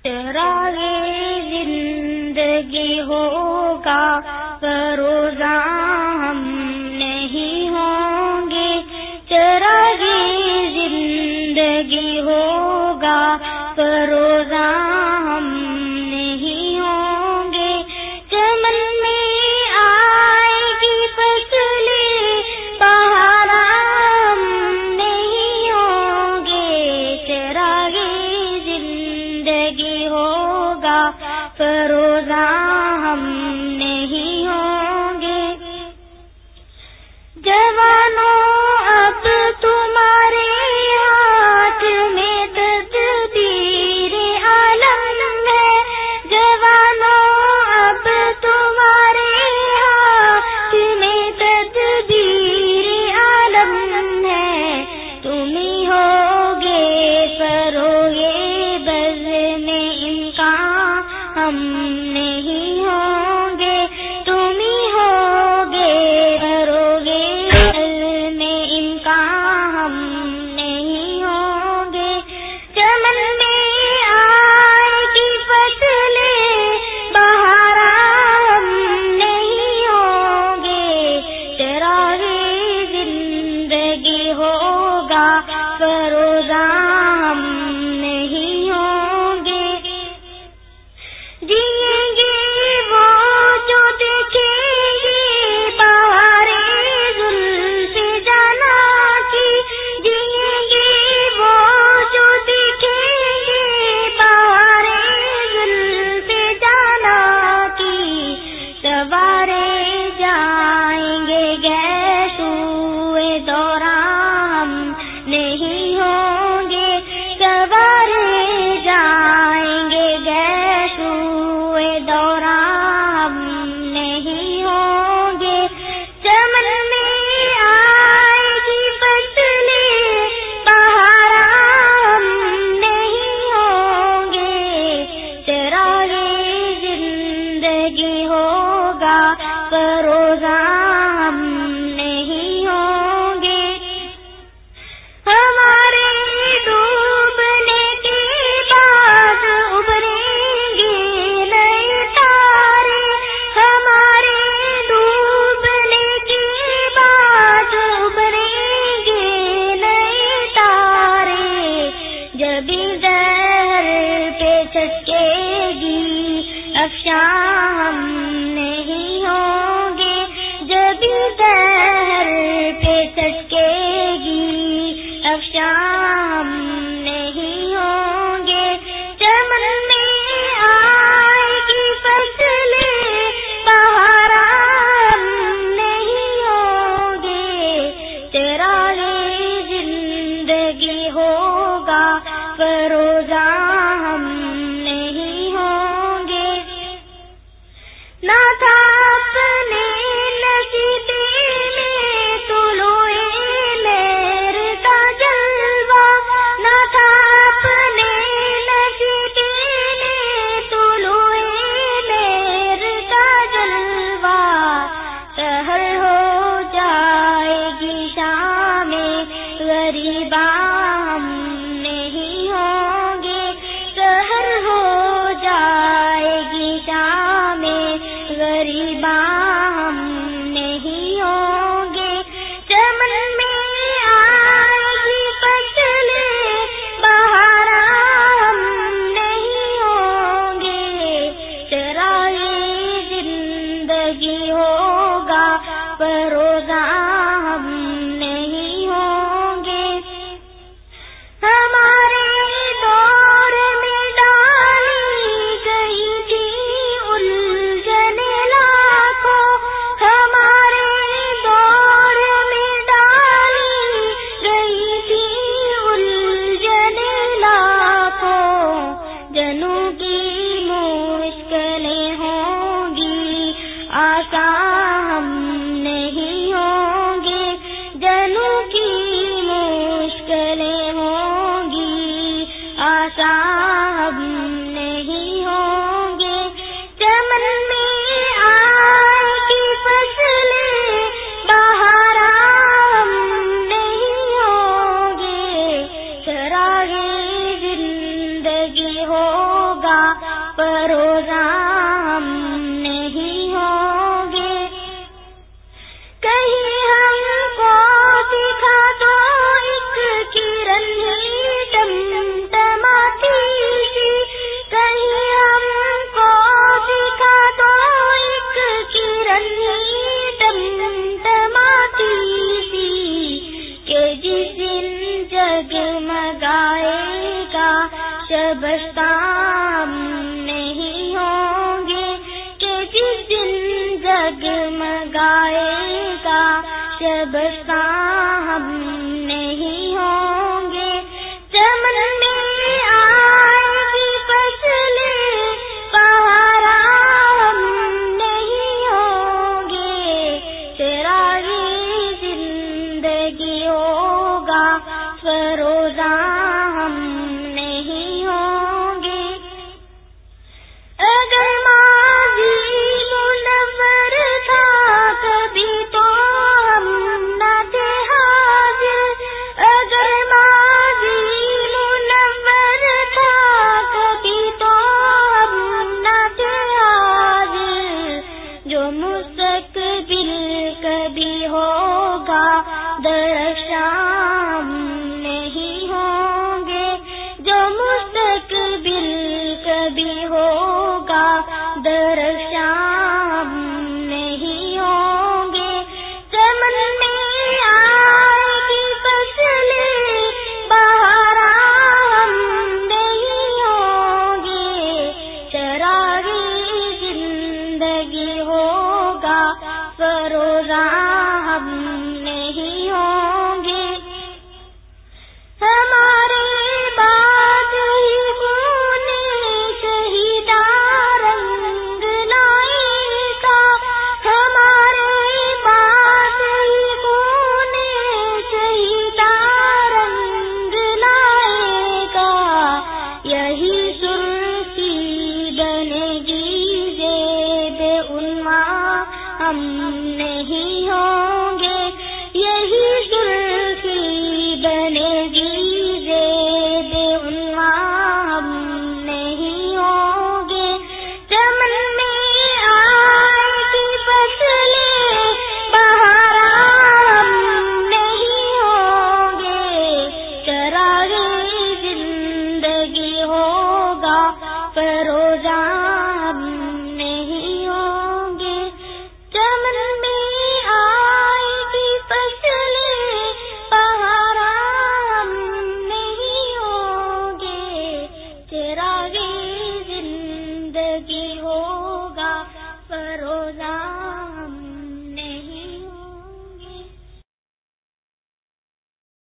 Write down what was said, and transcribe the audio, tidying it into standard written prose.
چراغ زندگی ہوگا فروزاں ہم نہیں ہوں گے، چراغ زندگی ہوگا فروزاں ہم نہیں ہوں گے، چمن میں آئے گی فصلیں بہار ہم نہیں ہوں گے، چراغ زندگی ہوگا فروزاں ہم نہیں ہوں گے، جوانوں اب تمہارے ہاتھ میں تدبیر عالم ہے، جوانوں اب تمہارے ہاتھ میں تدبیر عالم ہے، تم ہی ہوگے فروغ بزم امکان ہم نہیں ہوں گے، تم ہی ہوگے فروغ بزم امکان ہم نہیں ہوں گے، چمن میں آئے گی فصلیں بہار ہم نہیں ہوں گے، چراغ زندگی ہوگا فروزاں ہم نہیں ہوں گے، جئیں گے وہ جو دیکھیں گے بہارے زلف جانا کی، جئیں گے وہ جو دیکھیں گے بہارے زلف جانا کی، سوارے جائیں گے گیسوئے دوران ہم نہیں ہوں گے، سوارے جائیں گے گیسوئے دوران ہم نہیں ہوں گے، چمن میں آئے گی فصلیں بہار ہم نہیں ہوں گے، چراغ زندگی ہوگا فروزاں ہم نہیں ہوں گے، ہمارے ڈوبنے کے بعد ابھریں گے نئے تارے، ہمارے ڈوبنے کے بعد ابھریں گے نئے تارے، جب زہر پہ چھٹکے گی افشاں ہم نہیں ہوں گے، جب زہر پہ چھٹکے گی افشاں ہم نہیں ہوں گے، چمن میں آئے گی فصلیں بہار ہم نہیں ہوں گے، چراغ زندگی ہوگا فروزاں ہم نہیں ہوں گے، نہ تھا اپنے نصیب میں طلوع مہر کا جلوہ، نہ تھا اپنے نصیب میں طلوع مہر کا جلوہ، سحر ہو جائے گی شام غریباں ہم نہیں ہوں گے، سحر ہو جائے گی شام غریباں ہم نہیں ہوں گے، چمن میں آئے گی فصلیں بہار ہم نہیں ہوں گے، چراغ زندگی ہوگا فروزاں ہم نہیں ہوں گے، ہمارے دور میں ڈالی گئی تھی الجھن لاکھوں، ہمارے دور میں ڈالی گئی تھی الجھن لاکھوں، جنوں کی مشکلیں ہوں گی آسان ہم نہیں ہوں گے، جنوں کی مشکلیں ہوں گی آسان ہم نہیں ہوں گے، چمن میں آئے گی فصلیں بہار ہم نہیں ہوں گے، چراغ زندگی ہوگا جگمگائے گا شبستان نہیں ہوں گے کہ جس دن جگمگائے گا شبستان نہیں ہوں گے چمن میں آئے گی فصلیں بہارا ہم نہیں ہوں گے چراغ زندگی ہوگا سرو